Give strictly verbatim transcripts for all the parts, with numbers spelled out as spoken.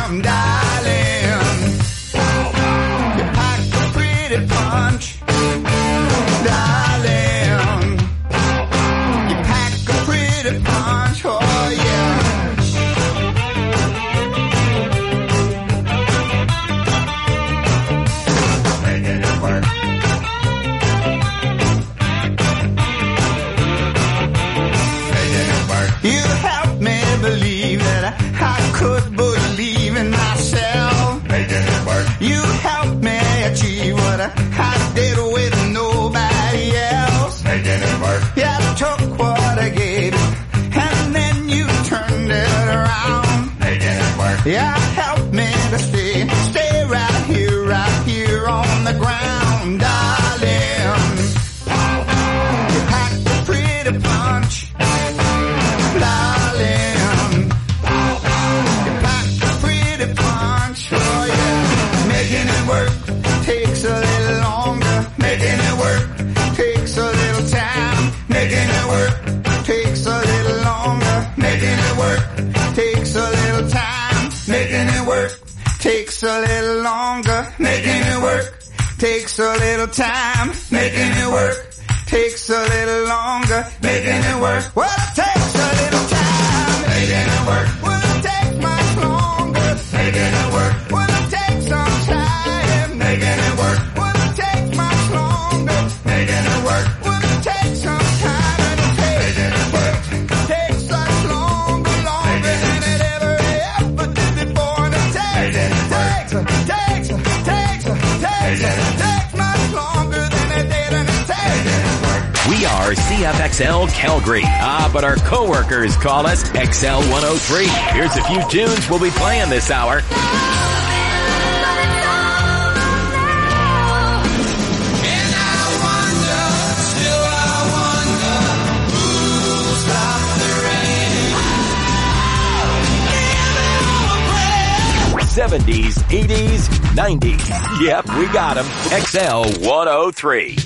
jam, darling. You pack a pretty punch, darling. You pack a pretty punch, oh yeah. Making it work. Making it work. You helped me believe that I could believe in myself. Making it work. You helped me achieve what I did with nobody else. Making it work. Yeah, I took what I gave and then you turned it around. Making it work. Yeah, help me to stay, stay right here, right here on the ground, darling. You packed a pretty punch, darling. You packed a pretty punch, oh yeah. Making it work takes a little longer. Making it work takes a little time. Making it work takes a little longer. Making it work takes a little time. Making it work takes a little longer. Making it work takes a little time. Making it work takes a little longer. Making it work. Well, it takes a little time. Making it work. Well, it takes much longer. Making it work. Well, it takes some time. Making it work. Well, it takes much longer. Making it work. Well, it takes some time. And it takes, making it work. Takes such longer, longer than it ever, ever did before. And it takes, takes, takes, takes, takes, takes much longer than it did. And it takes. We are C F X L Calgary. Ah, but our coworkers call us X L one oh three. Here's a few tunes we'll be playing this hour. seventies, eighties, nineties. Yep, we got them. X L one oh three.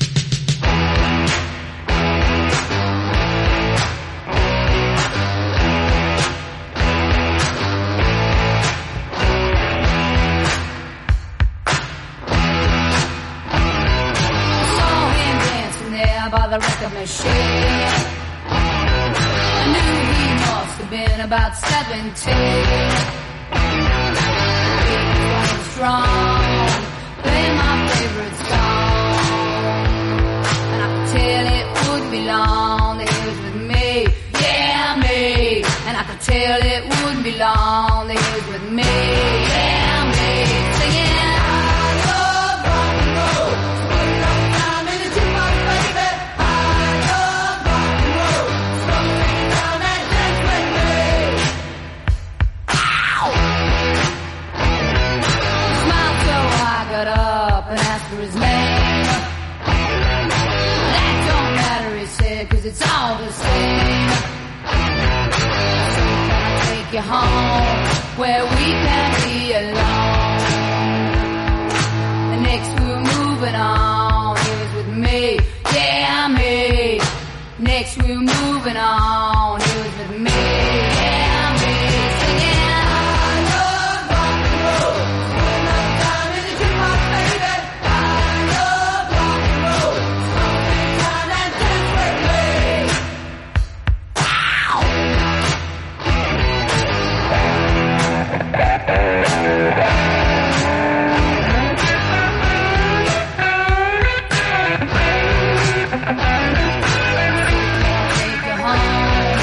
By the record machine, I knew he must have been about seventeen. He was running strong, playing my favorite song, and I could tell it wouldn't be long that he was with me, yeah me. And I could tell it wouldn't be long that he was with me, yeah me. Singing. Up and asked for his name. That don't matter, he said, cause it's all the same. So can I take you home where we can be alone? And next we were moving on. He was with me, yeah me. Next we were moving on. He was with me, yeah me. Singing. Take you home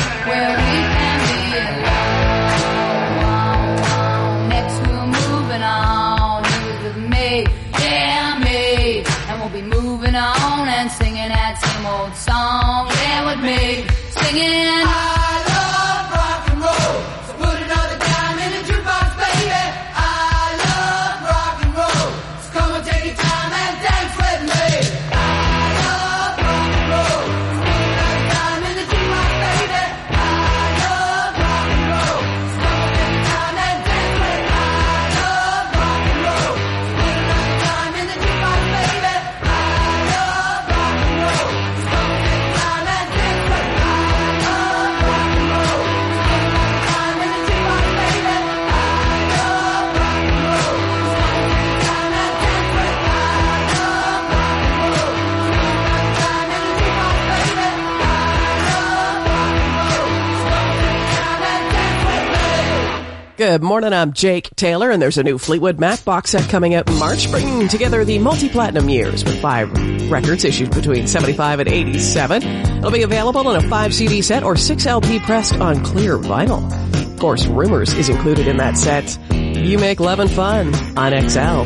Good morning, I'm Jake Taylor, and there's a new Fleetwood Mac box set coming out in March, bringing together the multi-platinum years with five records issued between seventy-five and eighty-seven. It'll be available in a five C D set or six L P pressed on clear vinyl. Of course, Rumors is included in that set. You make love and fun on X L.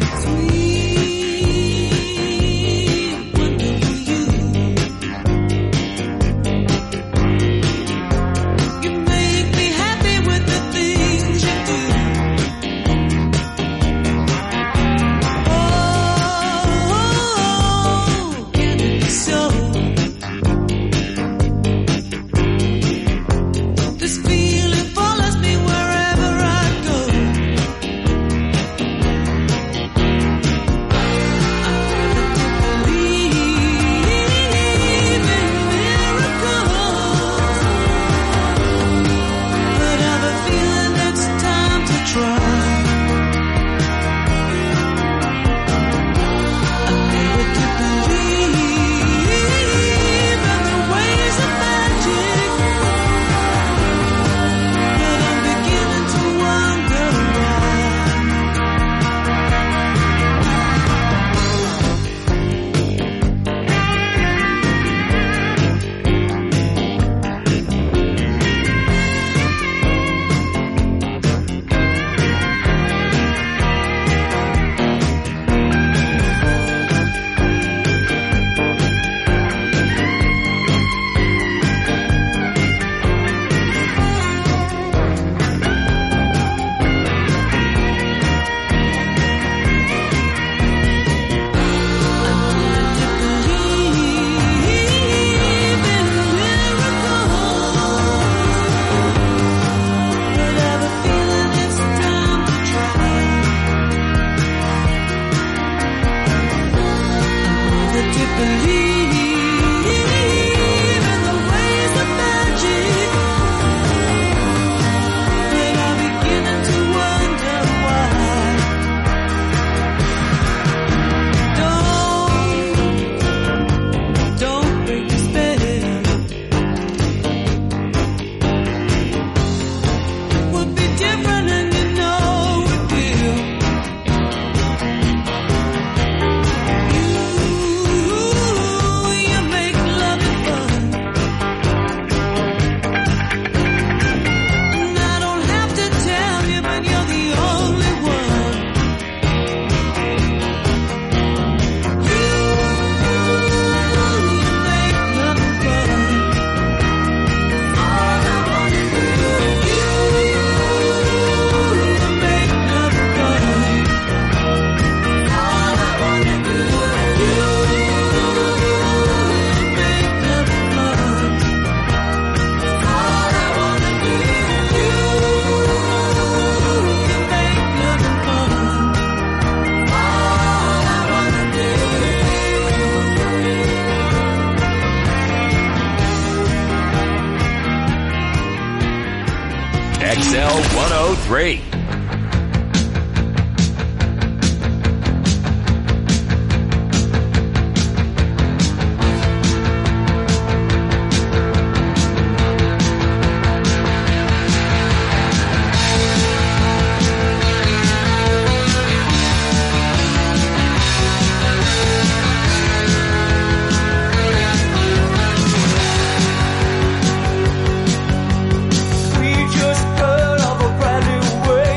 X L one oh three. We just heard of a brand new way.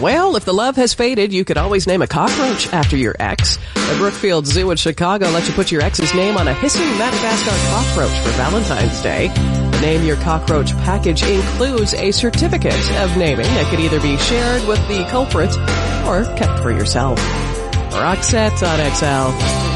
Well, if the love has faded, you could always name a cockroach after your ex. The Brookfield Zoo in Chicago lets you put your ex's name on a hissing Madagascar cockroach for Valentine's Day. The Name Your Cockroach package includes a certificate of naming that could either be shared with the culprit or kept for yourself. Roxette on X L.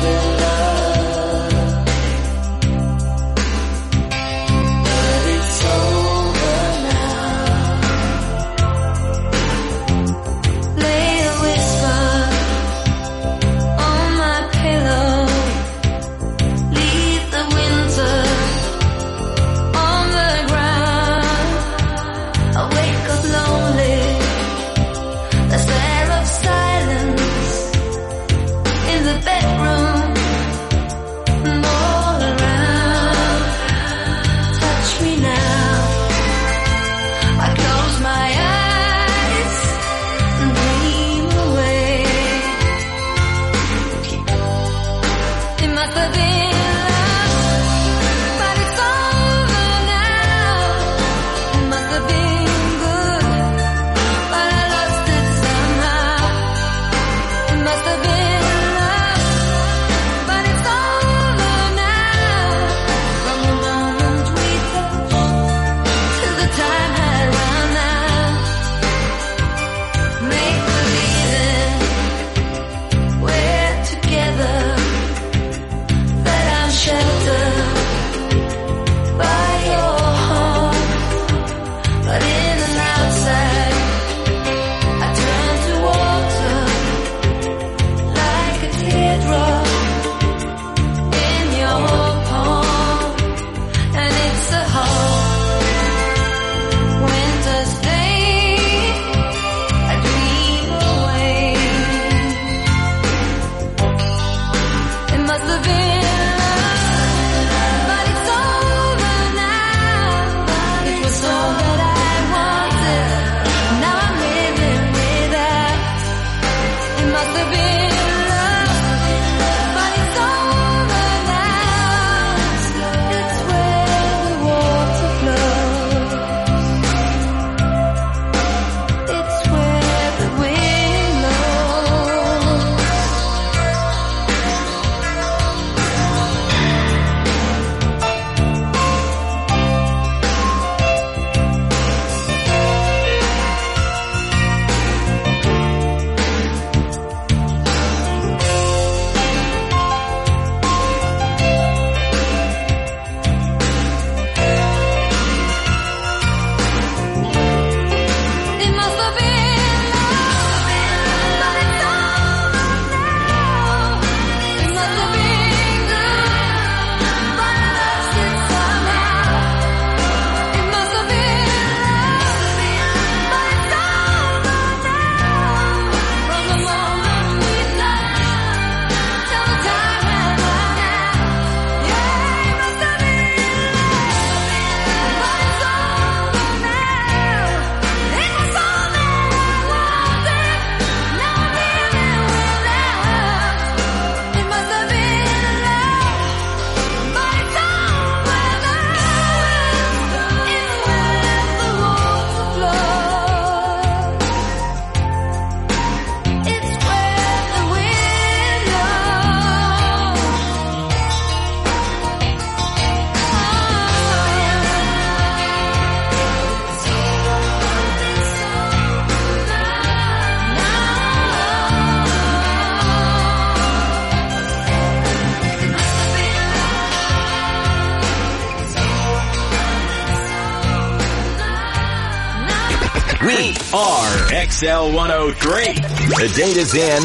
We are X L one oh three. The date is in.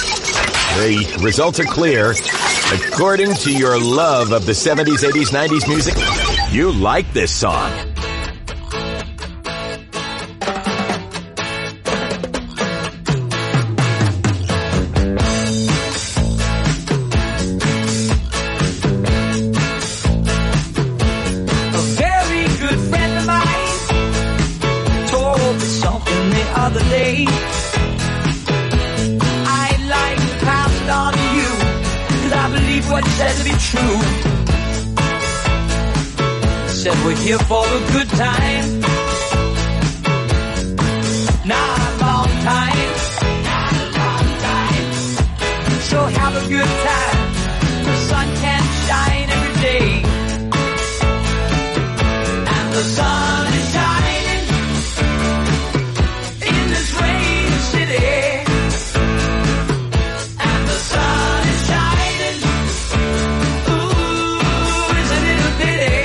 The results are clear. According to your love of the seventies, eighties, nineties music, you like this song. We're here for a good time, not a long time. good time. The sun can shine every day. And the sun is shining in this rainy city. And the sun is shining. Ooh, isn't it a pity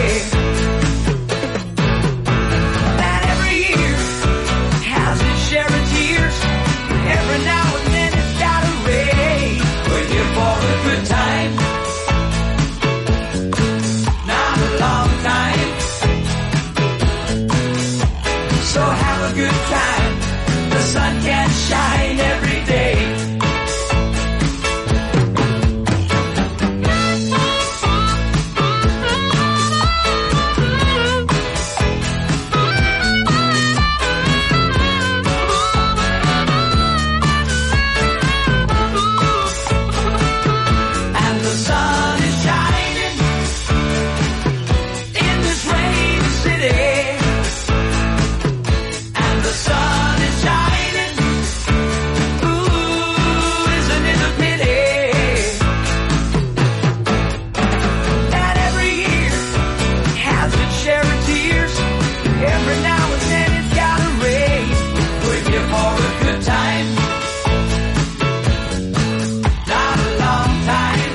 that every year has its share of tears? Every now and then it's got a ray. We're here for a good time, not a long time. So have a good time. The sun can shine every day. And the sun is shining in this rainy city. And the sun is shining. Ooh, isn't it a pity that every year has its share of tears? Every now and then it's got a ray. We're here for a good time, not a long time.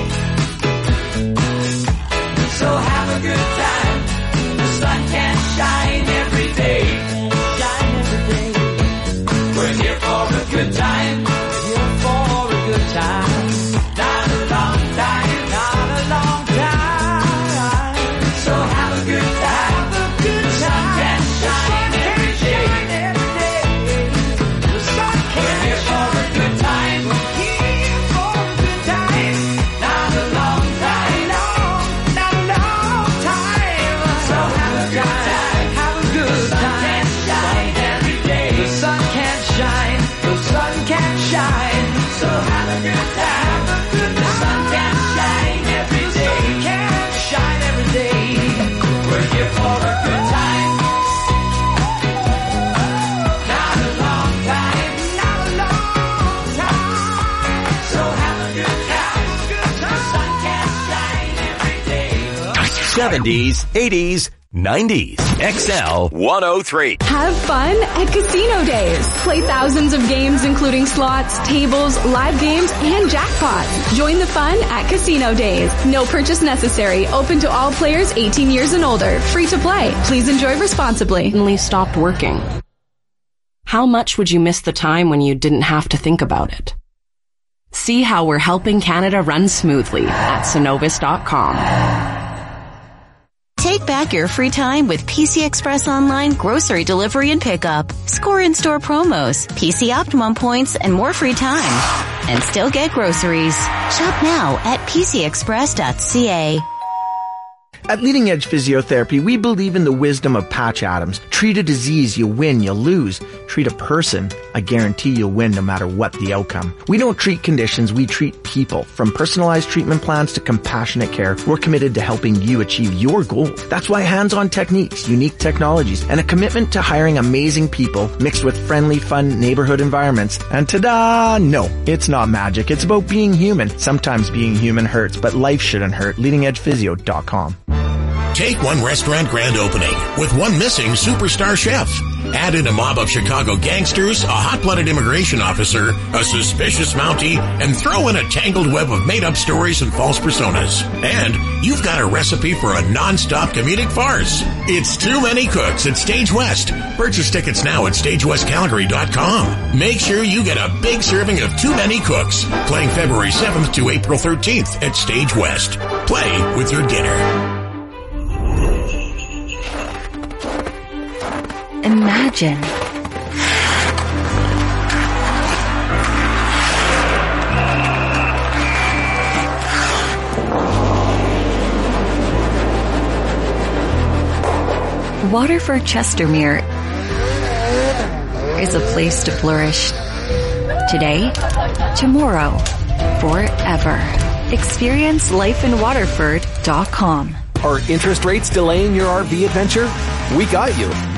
So have a good time. The sun can shine every day. Shine every day. We're here for a good time. Here for a good time. Not a long time. Not a long time. So have a good time. Have a good time. The sun can shine every day. The sun can We're here for a good time. Here for a good time. Not a long time. Long, not a long time. So have a good time. Have a good time. The sun can shine every day. The sun can shine. The sun can shine. So have a good time. The sun can shine every day. The sun can shine every day. We're here for a good time. Not a long time. Not a long time. So have a good time. The sun can shine every day. seventies, eighties, nineties. X L one oh three. Have fun at Casino Days. Play thousands of games including slots, tables, live games, and jackpots. Join the fun at Casino Days. No purchase necessary. Open to all players eighteen years and older. Free to play. Please enjoy responsibly. Suddenly stopped working. How much would you miss the time when you didn't have to think about it? See how we're helping Canada run smoothly at Synovus dot com. Take back your free time with P C Express Online grocery delivery and pickup. Score in-store promos, P C Optimum points, and more free time. And still get groceries. Shop now at p c express dot c a. At Leading Edge Physiotherapy, we believe in the wisdom of Patch Adams. Treat a disease, you win, you lose. Treat a person, I guarantee you'll win no matter what the outcome. We don't treat conditions, we treat people. From personalized treatment plans to compassionate care, we're committed to helping you achieve your goals. That's why hands-on techniques, unique technologies, and a commitment to hiring amazing people mixed with friendly, fun neighborhood environments. And ta-da! No, it's not magic. It's about being human. Sometimes being human hurts, but life shouldn't hurt. leading edge physio dot com. Take one restaurant grand opening with one missing superstar chef. Add in a mob of Chicago gangsters, a hot-blooded immigration officer, a suspicious Mountie, and throw in a tangled web of made-up stories and false personas. And you've got a recipe for a non-stop comedic farce. It's Too Many Cooks at Stage West. Purchase tickets now at stage west calgary dot com. Make sure you get a big serving of Too Many Cooks. Playing February seventh to April thirteenth at Stage West. Play with your dinner. Imagine. Waterford Chestermere is a place to flourish. Today, tomorrow, forever. Experience life in waterford dot com. Are interest rates delaying your R V adventure? We got you.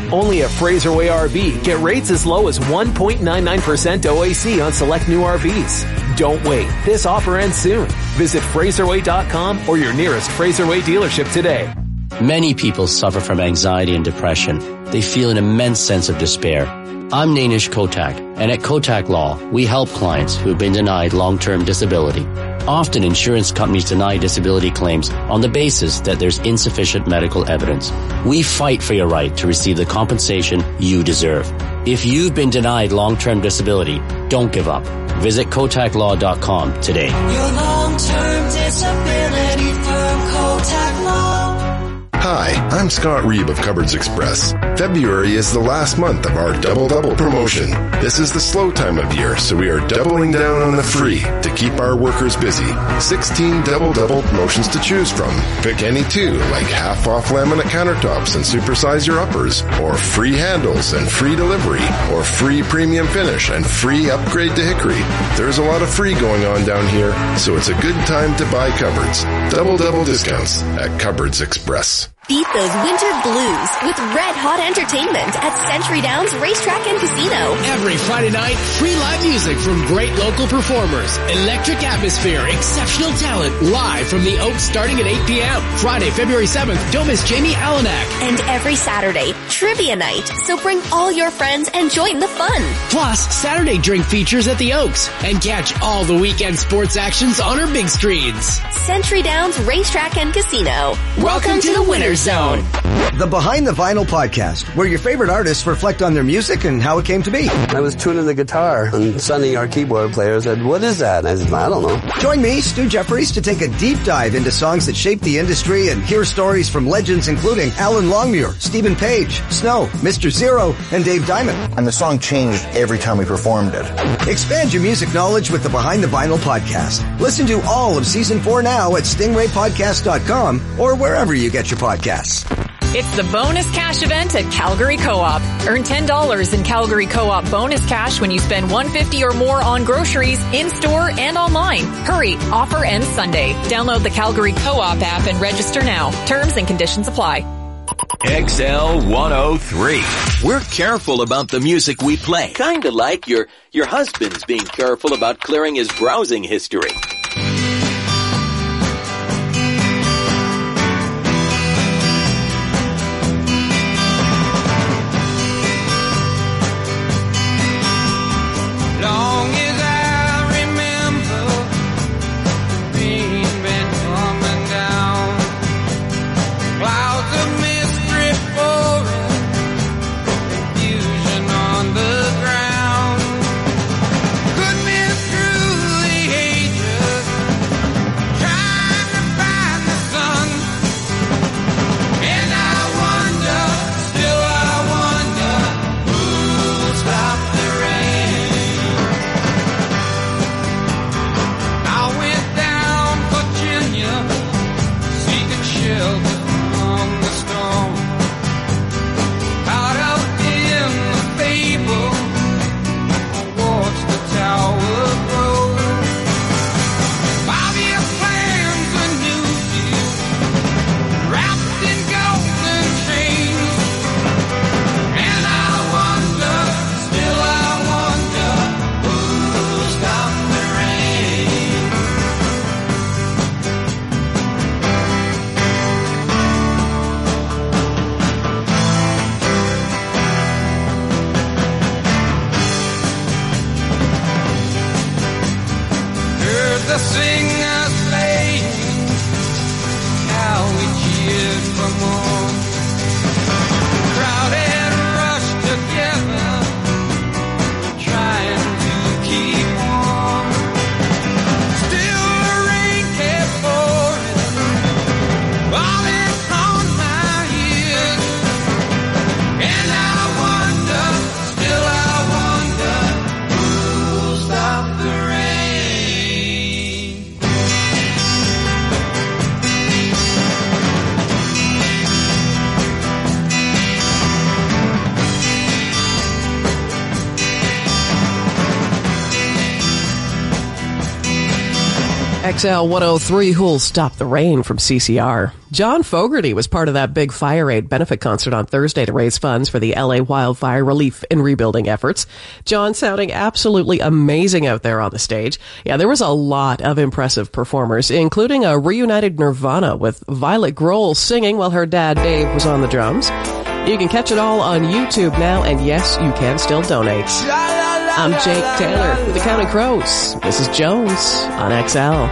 Only at Fraser Way R V. Get rates as low as one point nine nine percent O A C on select new R Vs. Don't wait. This offer ends soon. Visit Fraser Way dot com or your nearest Fraser Way dealership today. Many people suffer from anxiety and depression. They feel an immense sense of despair. I'm Nainish Kotak, and at Kotak Law, we help clients who have been denied long-term disability. Often insurance companies deny disability claims on the basis that there's insufficient medical evidence. We fight for your right to receive the compensation you deserve. If you've been denied long-term disability, don't give up. Visit Kotak Law dot com today. Your long-term disability firm, Kotak Law. Hi, I'm Scott Reeb of Cupboards Express. February is the last month of our Double Double promotion. This is the slow time of year, so we are doubling down on the free to keep our workers busy. sixteen Double Double promotions to choose from. Pick any two, like half off laminate countertops and supersize your uppers, or free handles and free delivery, or free premium finish and free upgrade to hickory. There's a lot of free going on down here, so it's a good time to buy cupboards. Double Double discounts at Cupboards Express. Beat those winter blues with red-hot entertainment at Century Downs Racetrack and Casino. Every Friday night, free live music from great local performers, electric atmosphere, exceptional talent, live from the Oaks starting at eight p.m. Friday, February seventh, don't miss Jamie Allenak. And every Saturday, trivia night. So bring all your friends and join the fun. Plus, Saturday drink features at the Oaks. And catch all the weekend sports actions on our big screens. Century Downs Racetrack and Casino. Welcome, Welcome to, to the Winner's Zone. The Behind the Vinyl podcast, where your favorite artists reflect on their music and how it came to be. I was tuning the guitar, and Sonny, our keyboard player, said, "What is that?" And I said, "I don't know." Join me, Stu Jeffries, to take a deep dive into songs that shaped the industry and hear stories from legends including Alan Longmuir, Stephen Page, Snow, Mister Zero, and Dave Diamond. And the song changed every time we performed it. Expand your music knowledge with the Behind the Vinyl podcast. Listen to all of season four now at stingray podcast dot com or wherever you get your podcasts. It's the bonus cash event at Calgary Co-op. Earn ten dollars in Calgary Co-op bonus cash when you spend one hundred fifty dollars or more on groceries, in-store, and online. Hurry, offer ends Sunday. Download the Calgary Co-op app and register now. Terms and conditions apply. X L one oh three. We're careful about the music we play. Kinda like your, your husband's being careful about clearing his browsing history. Long as I remember, the rain been coming down, clouds of mist drip pouring, confusion on the ground. Could be through the ages, trying to find the sun, and I wonder, still I wonder, who'll stop the rain. I went down Virginia, seeking shelter from the storm. Caught up in the fable, I watched the tower grow. Five-year plans, a new deal, wrapped in golden chains. And I wonder, still I wonder, who'll stop the rain. Heard the singers playing, how we cheered for more. Crowd had rushed together, trying to keep warm. Still the rain kept pouring, falling on my ears. And I wonder, still I wonder, who'll stop the rain. X L one oh three, Who'll Stop the Rain from C C R. John Fogerty was part of that big Fire Aid benefit concert on Thursday to raise funds for the L A wildfire relief and rebuilding efforts. John sounding absolutely amazing out there on the stage. Yeah, there was a lot of impressive performers, including a reunited Nirvana with Violet Grohl singing while her dad Dave was on the drums. You can catch it all on YouTube now, and yes, you can still donate. I'm Jake Taylor with the Counting Crows. This is Jones on X L.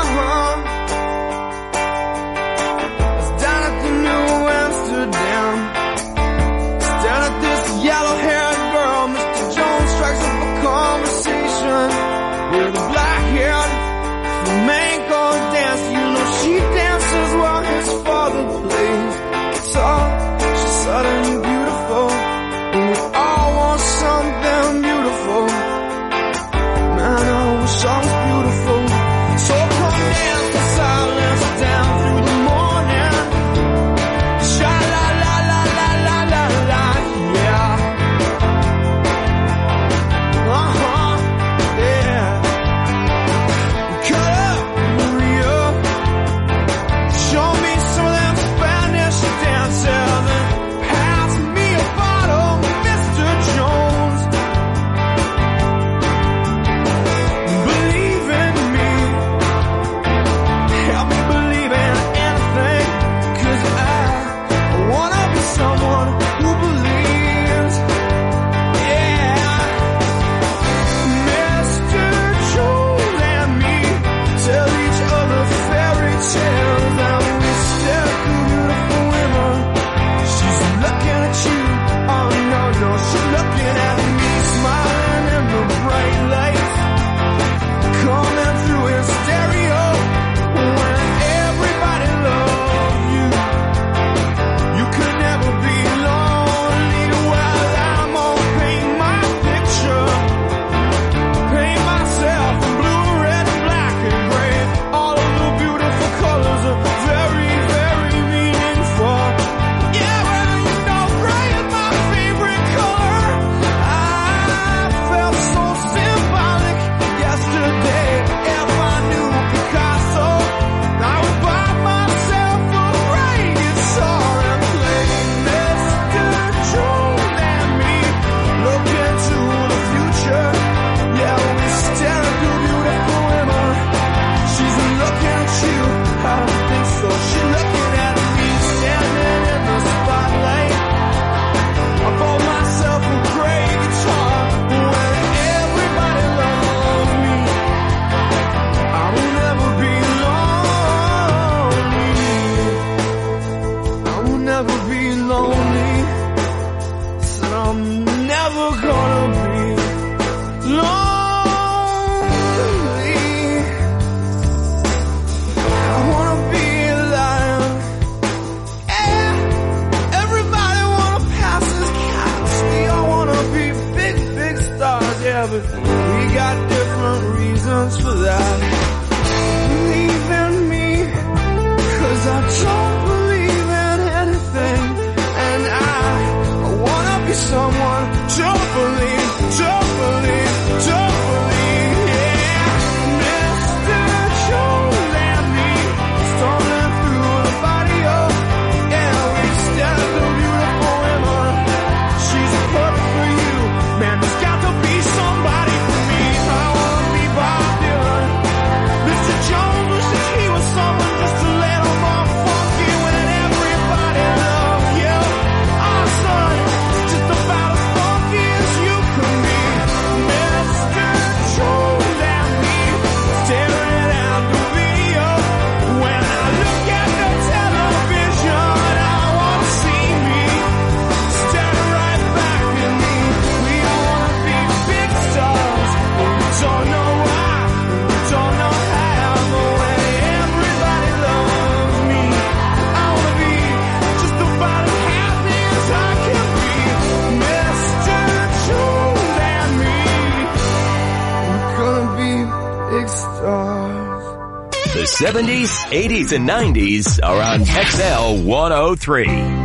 The seventies, eighties, and nineties are on X L one oh three.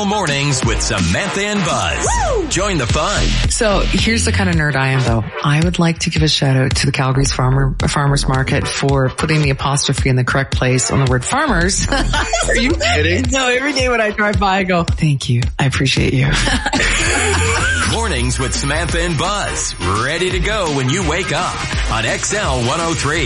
Mornings with Samantha and Buzz. Woo! Join the fun. So here's the kind of nerd I am, though. I would like to give a shout out to the Calgary's Farmer Farmers Market for putting the apostrophe in the correct place on the word farmers. Are you kidding? No, every day when I drive by, I go, thank you. I appreciate you. Mornings with Samantha and Buzz. Ready to go when you wake up on X L one oh three.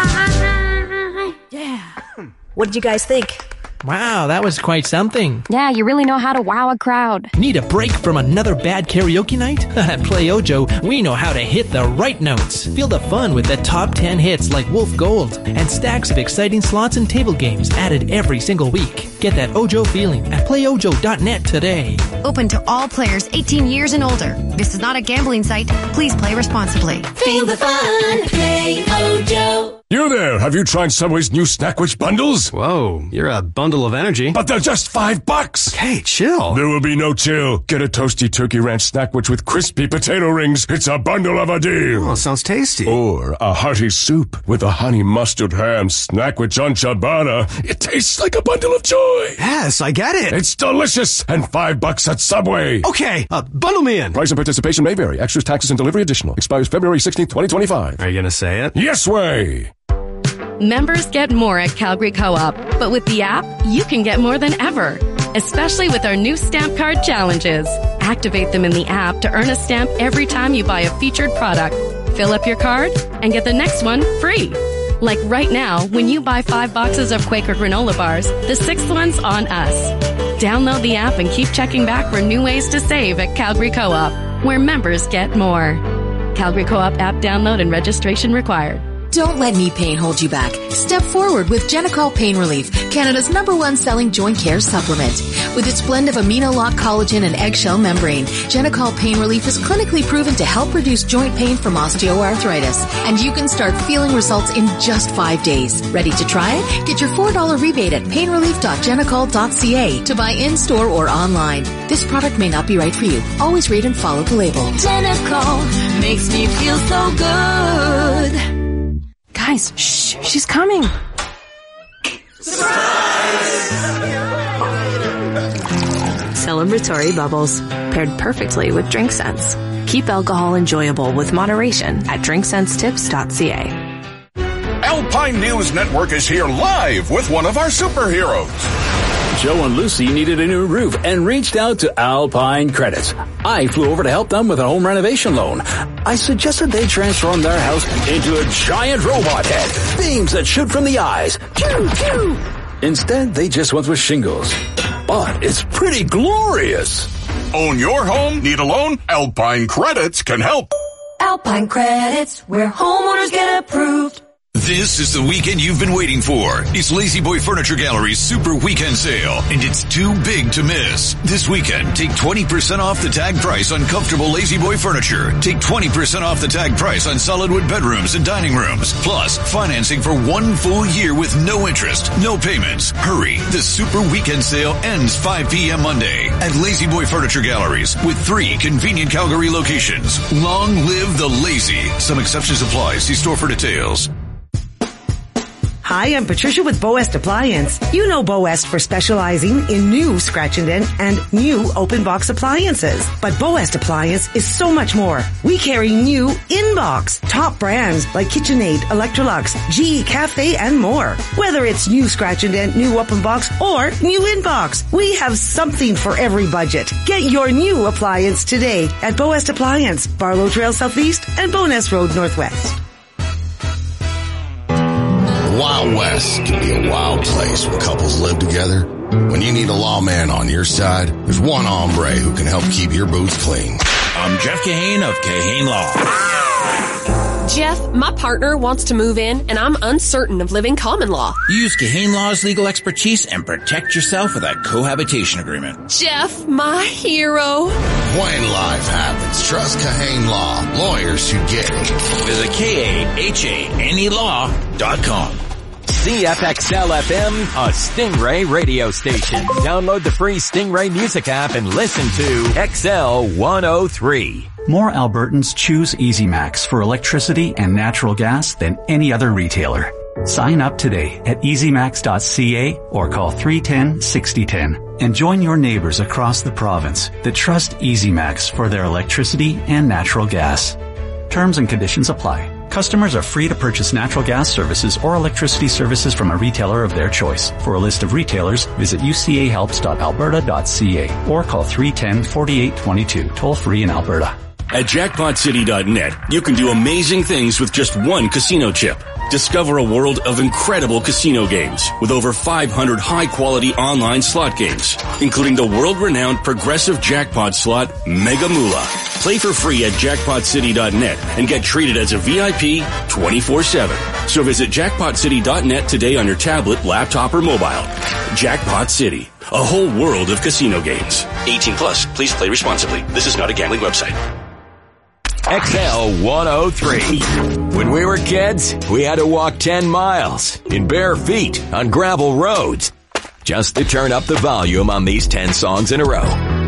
Yeah. What did you guys think? Wow, that was quite something. Yeah, you really know how to wow a crowd. Need a break from another bad karaoke night? At Play Ojo, we know how to hit the right notes. Feel the fun with the top ten hits like Wolf Gold and stacks of exciting slots and table games added every single week. Get that Ojo feeling at play ojo dot net today. Open to all players eighteen years and older. This is not a gambling site. Please play responsibly. Feel the fun. Play Ojo. You there, have you tried Subway's new Snackwich bundles? Whoa, you're a bundle of energy. But they're just five bucks. Hey, chill. There will be no chill. Get a toasty turkey ranch Snackwich with crispy potato rings. It's a bundle of a deal. Oh, sounds tasty. Or a hearty soup with a honey mustard ham Snackwich on ciabatta. It tastes like a bundle of joy. Yes, I get it. It's delicious and five bucks at Subway. Okay, uh, bundle me in. Price and participation may vary. Extras, taxes, and delivery additional. Expires February sixteenth, twenty twenty-five. Are you going to say it? Yes way. Members get more at Calgary Co-op, but with the app, you can get more than ever, especially with our new stamp card challenges. Activate them in the app to earn a stamp every time you buy a featured product. Fill up your card and get the next one free. Like right now, when you buy five boxes of Quaker granola bars, the sixth one's on us. Download the app and keep checking back for new ways to save at Calgary Co-op, where members get more. Calgary Co-op app download and registration required. Don't let knee pain hold you back. Step forward with Genicol Pain Relief, Canada's number one selling joint care supplement. With its blend of amino-lock collagen and eggshell membrane, Genicol Pain Relief is clinically proven to help reduce joint pain from osteoarthritis. And you can start feeling results in just five days. Ready to try it? Get your four dollars rebate at pain relief dot genicol dot c a to buy in-store or online. This product may not be right for you. Always read and follow the label. Genicol makes me feel so good. Guys, shh, she's coming. Celebratory bubbles, paired perfectly with drink scents. Keep alcohol enjoyable with moderation at drink sense tips dot c a. Alpine News Network is here live with one of our superheroes. Joe and Lucy needed a new roof and reached out to Alpine Credits. I flew over to help them with a home renovation loan. I suggested they transform their house into a giant robot head, beams that shoot from the eyes. Pew, pew. Instead, they just went with shingles. But it's pretty glorious. Own your home? Need a loan? Alpine Credits can help. Alpine Credits, where homeowners get approved. This is the weekend you've been waiting for. It's Lazy Boy Furniture Gallery's Super Weekend Sale, and it's too big to miss. This weekend, take twenty percent off the tag price on comfortable Lazy Boy furniture. Take twenty percent off the tag price on solid wood bedrooms and dining rooms. Plus, financing for one full year with no interest, no payments. Hurry, the Super Weekend Sale ends five p.m. Monday at Lazy Boy Furniture Galleries with three convenient Calgary locations. Long live the lazy. Some exceptions apply. See store for details. Hi, I'm Patricia with Boest Appliance. You know Boest for specializing in new scratch and dent and new open box appliances. But Boest Appliance is so much more. We carry new in-box, top brands like KitchenAid, Electrolux, G E Cafe, and more. Whether it's new scratch and dent, new open box, or new in-box, we have something for every budget. Get your new appliance today at Boest Appliance, Barlow Trail Southeast and Bowness Road Northwest. Wild West can be a wild place when couples live together. When you need a lawman on your side, there's one hombre who can help keep your boots clean. I'm Jeff Kahane of Kahane Law. Jeff, my partner wants to move in, and I'm uncertain of living common law. Use Kahane Law's legal expertise and protect yourself with a cohabitation agreement. Jeff, my hero. When life happens, trust Kahane Law. Lawyers who get it. Visit K A H A N E law dot com. C F X L F M, a Stingray radio station. Download the free Stingray music app and listen to X L one oh three. More Albertans choose EasyMax for electricity and natural gas than any other retailer. Sign up today at easy max dot c a or call three one zero, six zero one zero and join your neighbors across the province that trust EasyMax for their electricity and natural gas. Terms and conditions apply. Customers are free to purchase natural gas services or electricity services from a retailer of their choice. For a list of retailers, visit u c a helps dot alberta dot c a or call three one zero, four eight two two, toll free in Alberta. At jackpot city dot net, you can do amazing things with just one casino chip. Discover a world of incredible casino games with over five hundred high-quality online slot games, including the world-renowned progressive jackpot slot Mega Moolah. Play for free at jackpot city dot net and get treated as a V I P twenty-four seven. So visit jackpot city dot net today on your tablet, laptop, or mobile. Jackpot City, a whole world of casino games. eighteen plus, please play responsibly. This is not a gambling website. X L one oh three. When we were kids, we had to walk ten miles in bare feet on gravel roads just to turn up the volume on these ten songs in a row.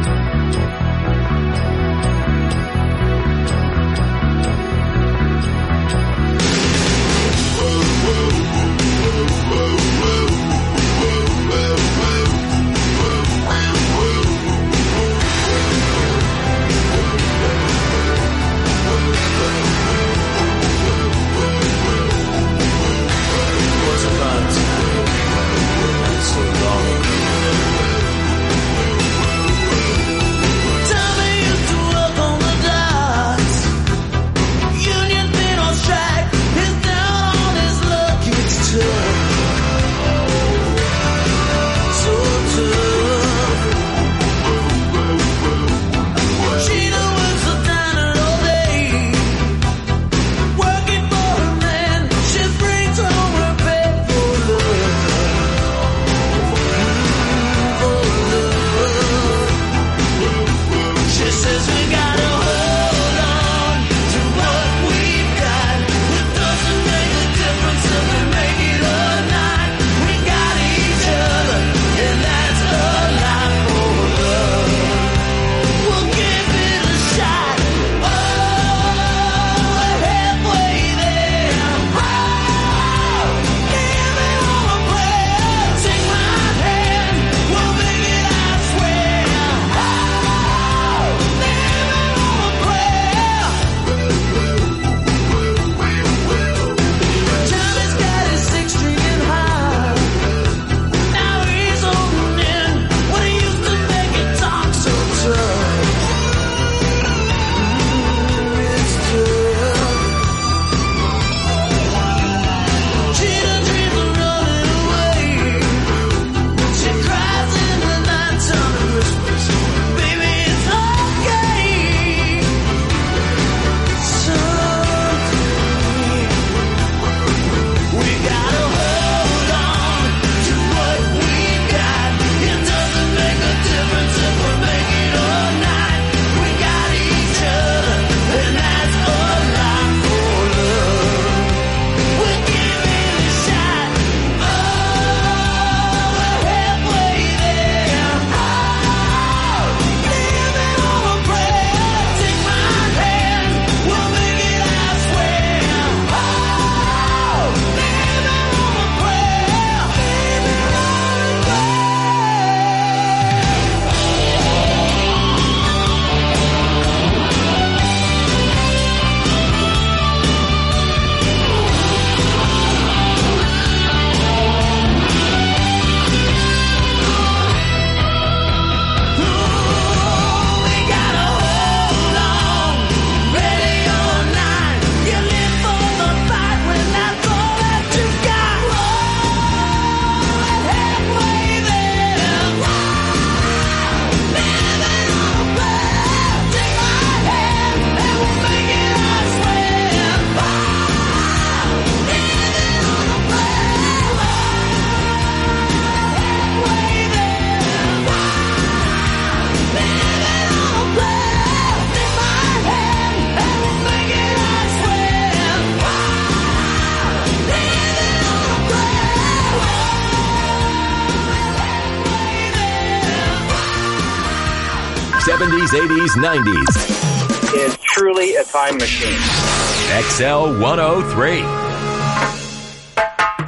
seventies, eighties, nineties. It's truly a time machine. X L one oh three.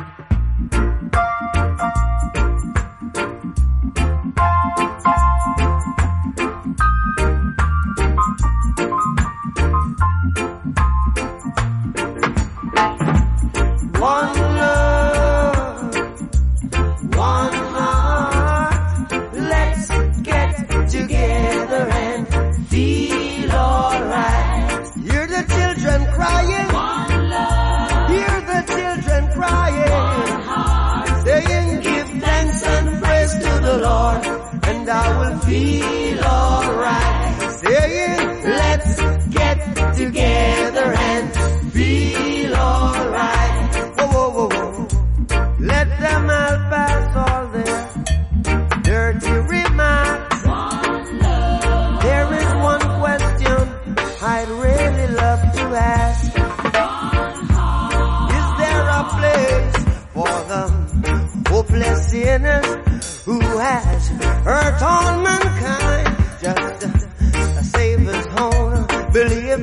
one love, one heart. Let's get together and feel alright. Hear the children crying, one love. Hear the children crying, one heart. Saying, give thanks and praise to the Lord, and I will feel alright. Saying, let's get together and feel alright. Whoa, whoa, whoa, whoa. Let them all pass all their dirty remarks. One love. There is one question I'd really love to ask. One heart. Is there a place for the hopeless sinners who has hurt all mankind? Just a, a Savior's own belief.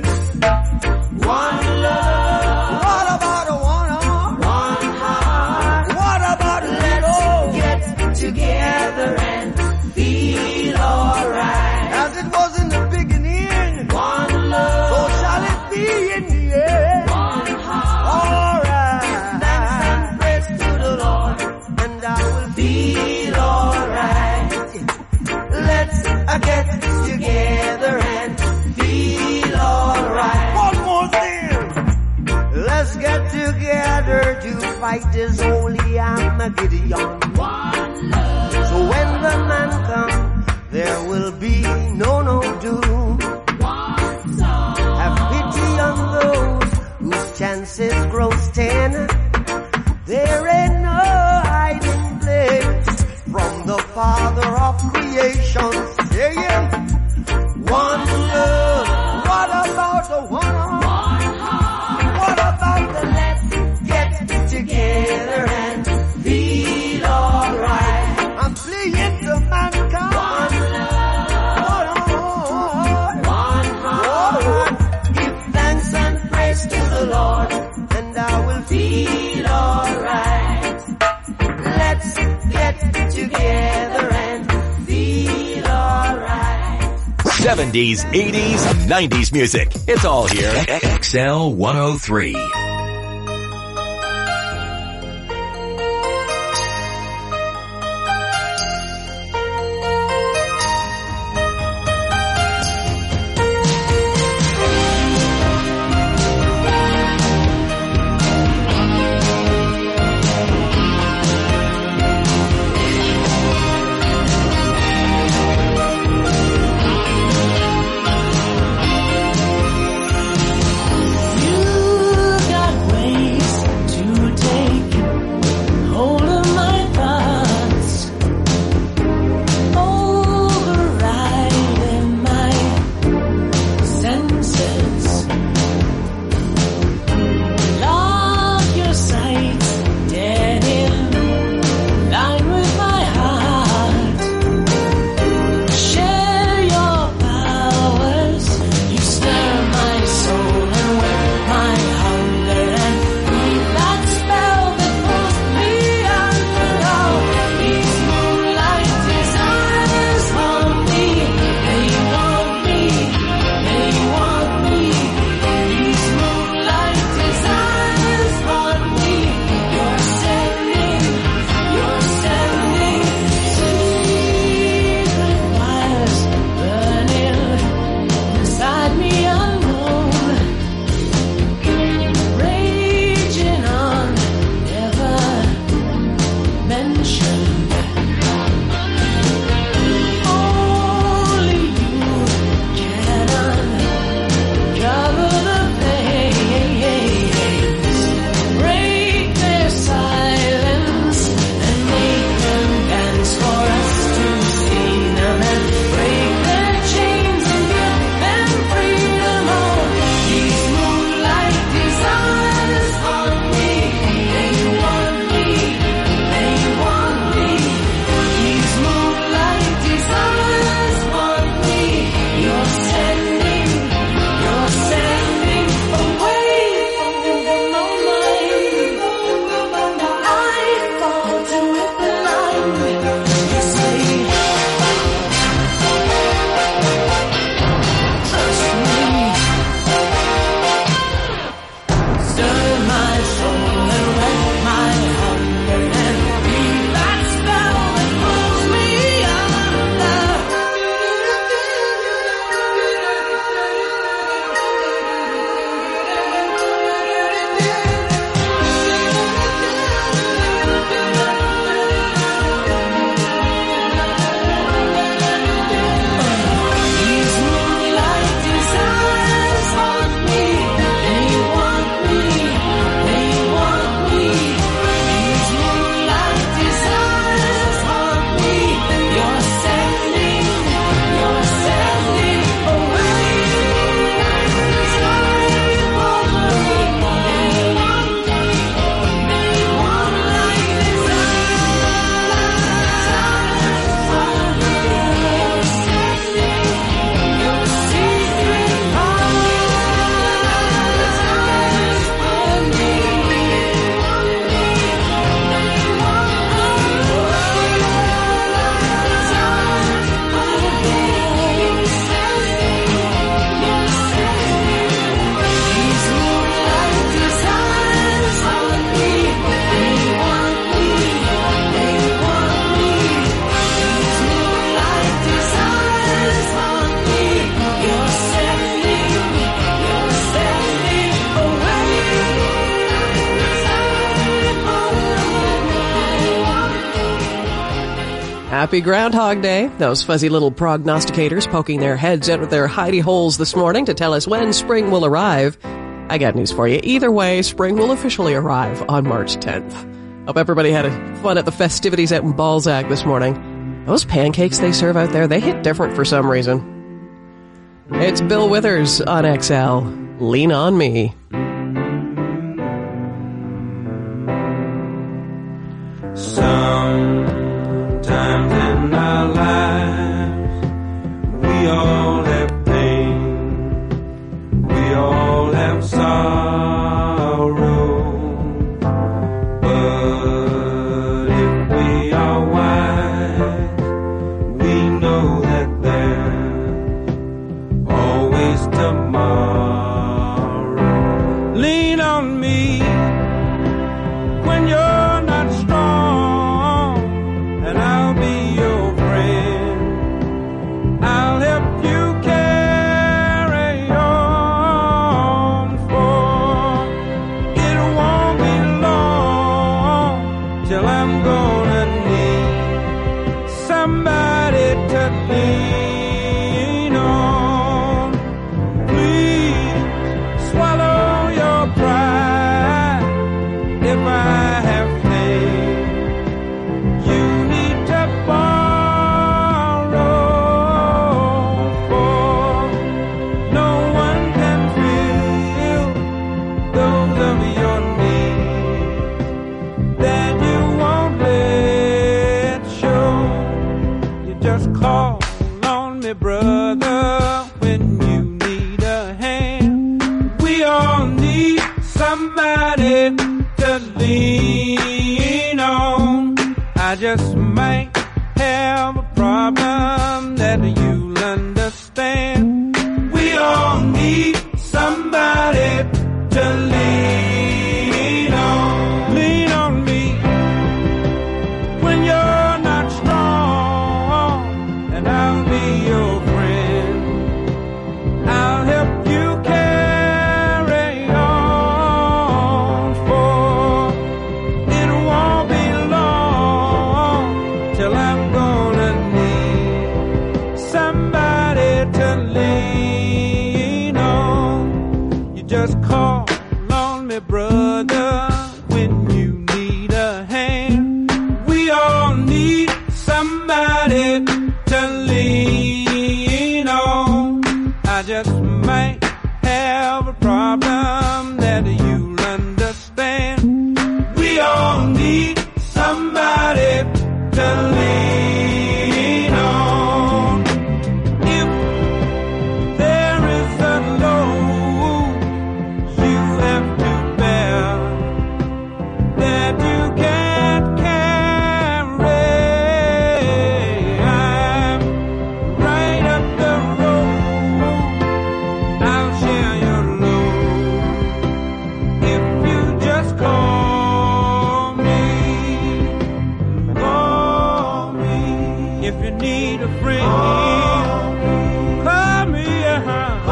One love. What about a one heart? One heart. What about let's get together and feel alright? As it was in the beginning. One love. So shall it be in the end. One heart. Alright. Give thanks and praise to the Lord, and I will feel alright. Let's uh, get together and feel alright. One more thing. Let's get together to fight this holy Armageddon. One love. So when the man comes, there will be no, no doom. One song. Have pity on those whose chances grow ten. There ain't no hiding place from the Father of creation. Saying, one love. What about the one heart? One heart. What about the let's get together and feel alright? I'm pleading to mankind. One love. One heart. One heart. Give thanks and praise to the Lord, and I will feel alright. Let's get together and feel alright. seventies, eighties, nineties music. It's all here. X L one oh three. You Happy Groundhog Day. Those fuzzy little prognosticators poking their heads out of their hidey holes this morning to tell us when spring will arrive. I got news for you. Either way, spring will officially arrive on March tenth. Hope everybody had a fun at the festivities out in Balzac this morning. Those pancakes they serve out there, they hit different for some reason. It's Bill Withers on X L. Lean on me. Sometimes in our lives, we all have pain, we all have sorrow, but if we are wise, we know that there's always tomorrow. Lean on me when you're not strong, and I'll be your friend. I'll help you carry on, for it won't be long till I'm gonna need somebody to lean on. Please swallow your pride if I have faith. You need to borrow, for no one can fill those of your needs that you won't let show. You just call on me, brother, when you need a hand. We all need somebody to lean on. I just might have a problem that you'll understand. We all need somebody to lean on. Lean on me when you're not strong, and I'll be your friend. I'll help you carry on, for it won't be long till I'm gonna need somebody to lean on. You just call on me, brother, when you need a hand. We all need somebody to lean on. I just might have a problem that you'll understand. We all need somebody to lean on. If there is a load you have to bear that you can't carry, I'm right up the road. I'll share your load if you just call me. Call me if you need a friend. Call me, uh-huh.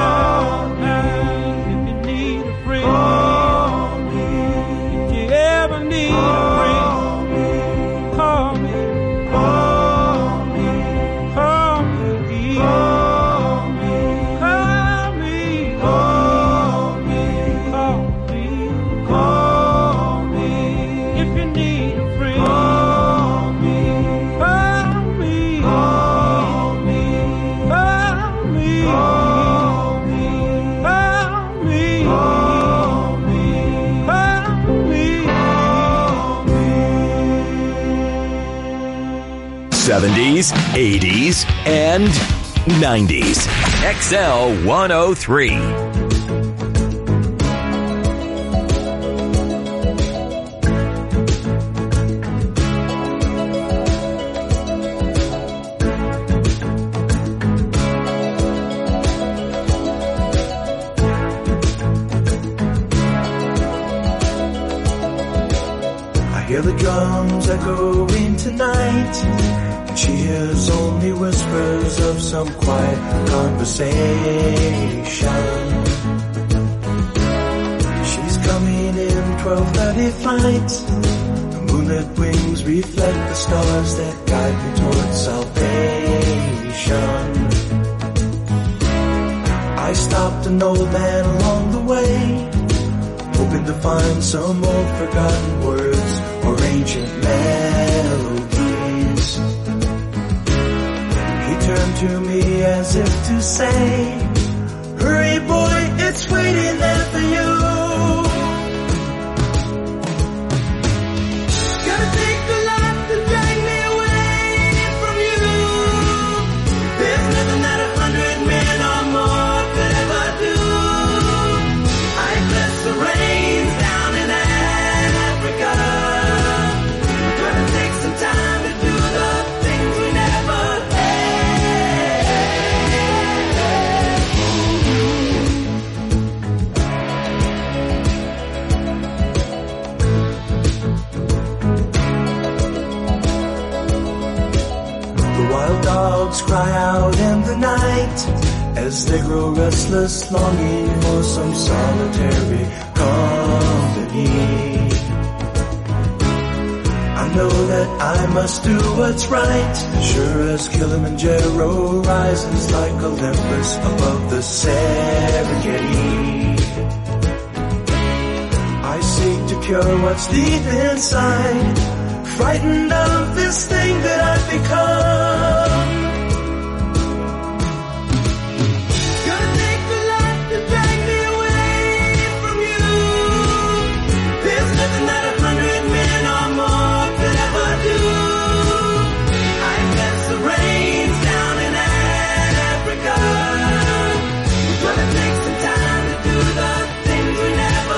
If you need a friend. If you ever need a friend, call me. Call me. Call me. Call me. Call me. Call me. Call me. If you need a friend, call me. Call me. Call me. Call me. Call me. Call me. Call me. seventies, eighties, and nineties. X L one oh three. I hear the drums echoing tonight, and she hears only whispers of some quiet conversation. She's coming in twelve thirty flight. The moon moonlit wings reflect the stars that guide me towards salvation. I stopped an old man along the way, hoping to find some old forgotten words or ancient melodies. He turned to me as if to say, hurry boy, it's waiting there for you. Gotta take a lot to drag me away from you. There's nothing that a hundred men or more could ever do. I bless the rains down in Africa. Gonna take some time to do the things we never dogs cry out in the night as they grow restless, longing for some solitary company. I know that I must do what's right, sure as Kilimanjaro rises like Olympus above the Serengeti. I seek to cure what's deep inside, frightened of this thing that I've become. Gonna take a lot to drag me away from you. There's nothing that a hundred men or more could ever do. I bless the rains down in Africa. Gonna take some time to do the things we never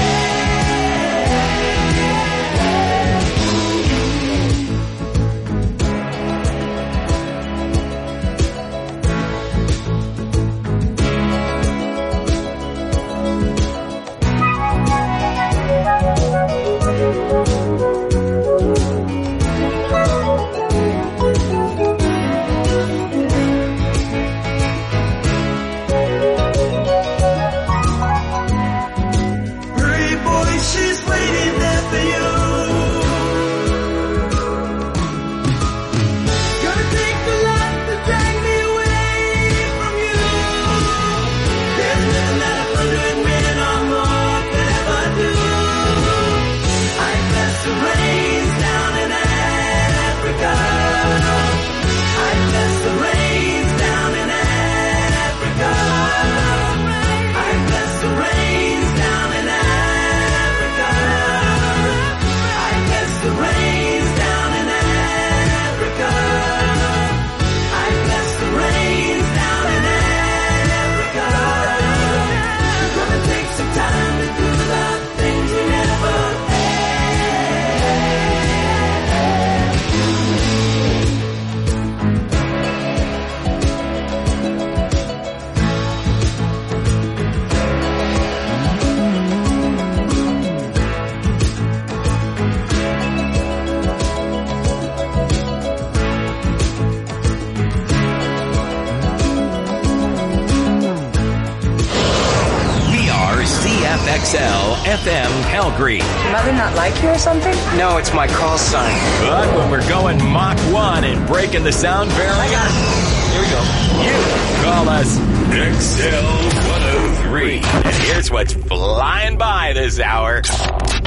X L F M Calgary. Mother not like you or something? No, it's my call sign. But when we're going Mach one and breaking the sound barrier, here we go. You call us X L one oh three. And here's what's flying by this hour.